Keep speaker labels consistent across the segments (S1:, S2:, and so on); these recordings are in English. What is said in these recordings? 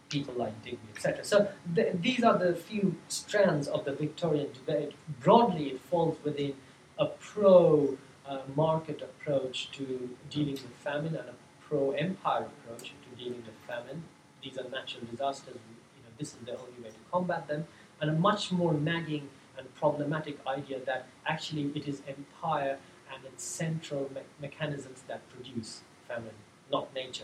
S1: people like Digby, etc. So these are the few strands of the Victorian debate. Broadly, it falls within a pro-market approach to dealing with famine and a pro-empire approach to dealing with famine. These are natural disasters. This is the only way to combat them. And a much more nagging and problematic idea that actually it is empire and its central mechanisms that produce famine, not nature.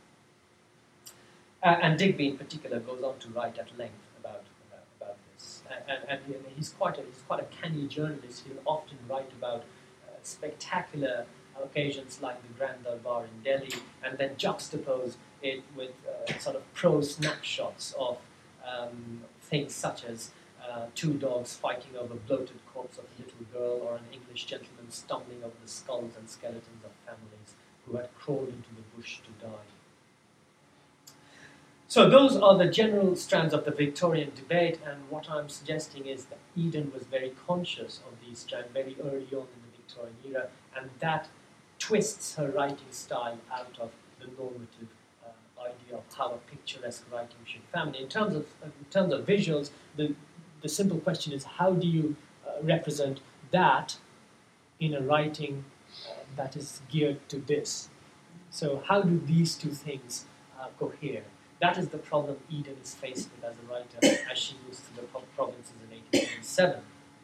S1: And Digby, in particular, goes on to write at length about this. And he's quite a canny journalist. He'll often write about spectacular occasions like the Grand Darbar in Delhi, and then juxtapose it with sort of pro-snapshots of things such as two dogs fighting over bloated corpse of a little girl, or an English gentleman stumbling over the skulls and skeletons of families who had crawled into the bush to die. So those are the general strands of the Victorian debate, and what I'm suggesting is that Eden was very conscious of these strands very early on in the Victorian era, and that twists her writing style out of the normative idea of how a picturesque writing should famine. In terms of visuals, the simple question is, how do you represent that in a writing that is geared to this? So how do these two things cohere? That is the problem Eden is faced with as a writer as she moves to the provinces in 1827.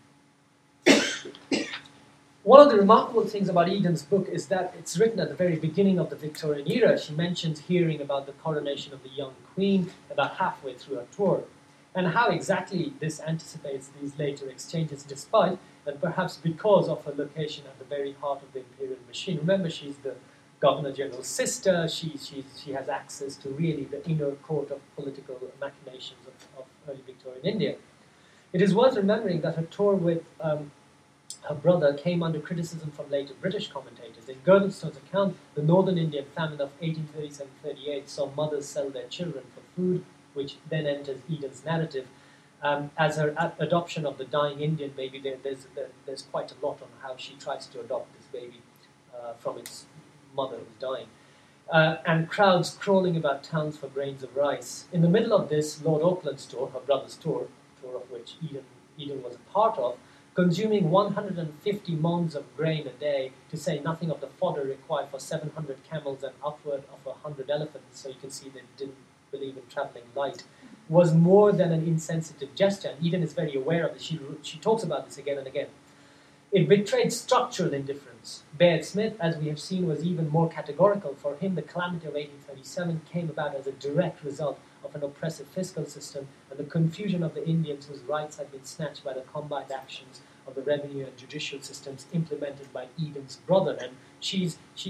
S1: One of the remarkable things about Eden's book is that it's written at the very beginning of the Victorian era. She mentions hearing about the coronation of the young queen about halfway through her tour. And how exactly this anticipates these later exchanges, despite, and perhaps because of her location at the very heart of the imperial machine. Remember, she's the Governor General's sister. She has access to really the inner court of political machinations of early Victorian India. It is worth remembering that her tour with her brother came under criticism from later British commentators. In Girdlestone's account, the Northern Indian famine of 1837-38 saw mothers sell their children for food, which then enters Eden's narrative. As her adoption of the dying Indian baby, there's quite a lot on how she tries to adopt this baby from its mother who's dying. And crowds crawling about towns for grains of rice. In the middle of this, Lord Auckland's tour, her brother's tour of which Eden was a part of, consuming 150 mons of grain a day, to say nothing of the fodder required for 700 camels and upward of 100 elephants, so you can see they didn't believe in travelling light, was more than an insensitive gesture. And Eden is very aware of this. She talks about this again and again. It betrayed structural indifference. Bayard Smith, as we have seen, was even more categorical. For him, the calamity of 1837 came about as a direct result of an oppressive fiscal system and the confusion of the Indians whose rights had been snatched by the combined actions of the revenue and judicial systems implemented by Eden's brother. And she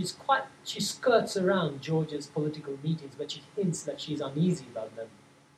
S1: skirts around George's political meetings, but she hints that she's uneasy about them.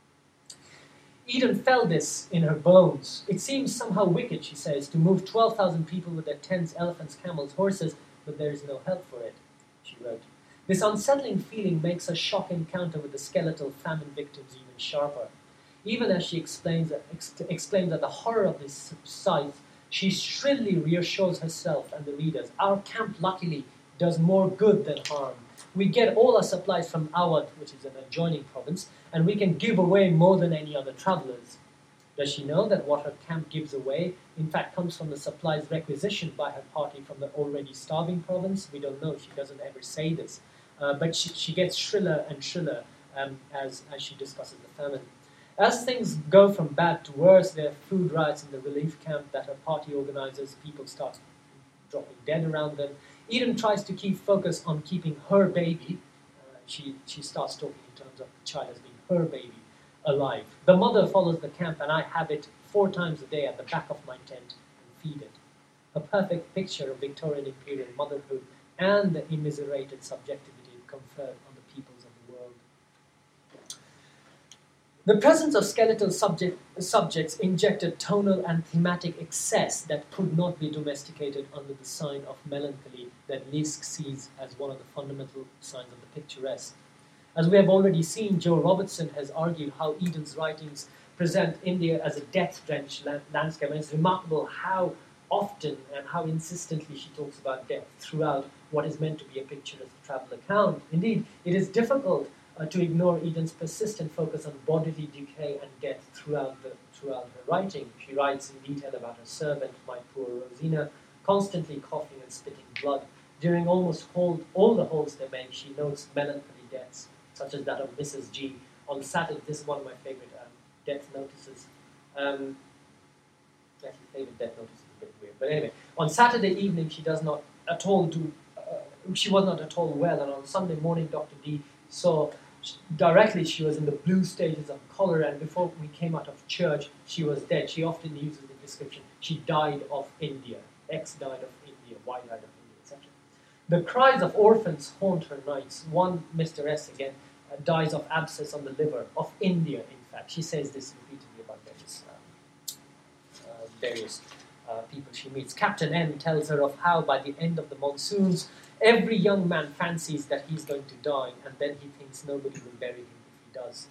S1: Eden felt this in her bones. It seems somehow wicked, she says, to move 12,000 people with their tents, elephants, camels, horses, but there is no help for it, she wrote. This unsettling feeling makes her shock encounter with the skeletal famine victims even sharper. Even as she exclaims at the horror of this sight, she shrilly reassures herself and the readers. Our camp, luckily, does more good than harm. We get all our supplies from Awadh, which is an adjoining province, and we can give away more than any other travellers. Does she know that what her camp gives away, in fact, comes from the supplies requisitioned by her party from the already starving province? We don't know. She doesn't ever say this. But she gets shriller and shriller as she discusses the famine. As things go from bad to worse, there are food riots in the relief camp that her party organizes. People start dropping dead around them. Eden tries to keep focus on keeping her baby. She starts talking in terms of the child as being her baby alive. The mother follows the camp, and I have it 4 times a day at the back of my tent and feed it. A perfect picture of Victorian imperial motherhood and the immiserated subjectivity conferred on the peoples of the world. The presence of skeletal subjects injected tonal and thematic excess that could not be domesticated under the sign of melancholy that Leask sees as one of the fundamental signs of the picturesque. As we have already seen, Joe Robertson has argued how Eden's writings present India as a death-drenched landscape, and it's remarkable how often and how insistently she talks about death throughout what is meant to be a picturesque travel account. Indeed, it is difficult to ignore Eden's persistent focus on bodily decay and death throughout her writing. She writes in detail about her servant, my poor Rosina, constantly coughing and spitting blood. During almost all the holds they make, she notes melancholy deaths, such as that of Mrs. G. On Saturday, this is one of my favorite death notices. Actually, favorite death notice is a bit weird, but anyway, on Saturday evening, she was not at all well, and on Sunday morning, Dr. D saw directly she was in the blue stages of cholera, and before we came out of church, she was dead. She often uses the description, she died of India. X died of India, Y died of India, etc. The cries of orphans haunt her nights. One, Mr. S. again, dies of abscess on the liver, of India, in fact. She says this repeatedly about various people she meets. Captain M tells her of how by the end of the monsoons, every young man fancies that he's going to die, and then he thinks nobody will bury him if he does.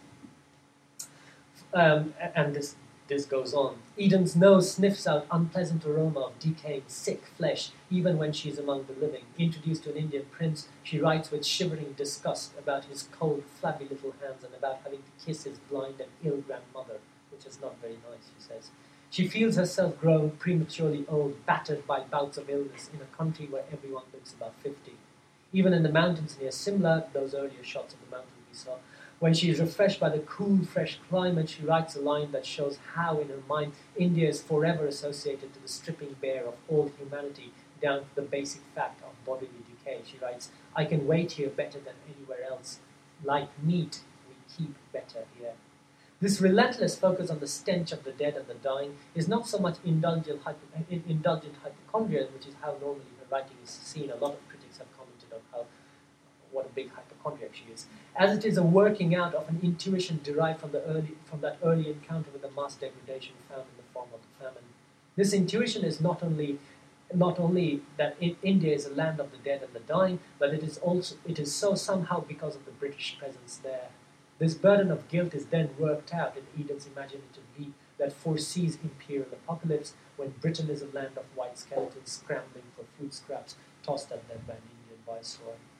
S1: And this goes on. Eden's nose sniffs out unpleasant aroma of decaying, sick flesh, even when she's among the living. Introduced to an Indian prince, she writes with shivering disgust about his cold, flabby little hands and about having to kiss his blind and ill grandmother, which is not very nice, she says. She feels herself grown prematurely old, battered by bouts of illness in a country where everyone looks about 50. Even in the mountains near Simla, those earlier shots of the mountain we saw, when she is refreshed by the cool, fresh climate, she writes a line that shows how, in her mind, India is forever associated to the stripping bare of all humanity, down to the basic fact of bodily decay. She writes, I can wait here better than anywhere else. Like meat, we keep better here. This relentless focus on the stench of the dead and the dying is not so much indulgent hypochondria, which is how normally her writing is seen. A lot of critics have commented on what a big hypochondriac she is, as it is a working out of an intuition derived from that early encounter with the mass degradation found in the form of the famine. This intuition is not only that India is a land of the dead and the dying, but it is so somehow because of the British presence there. This burden of guilt is then worked out in Eden's imaginative leap that foresees imperial apocalypse, when Britain is a land of white skeletons scrambling for food scraps tossed at them by an Indian viceroy.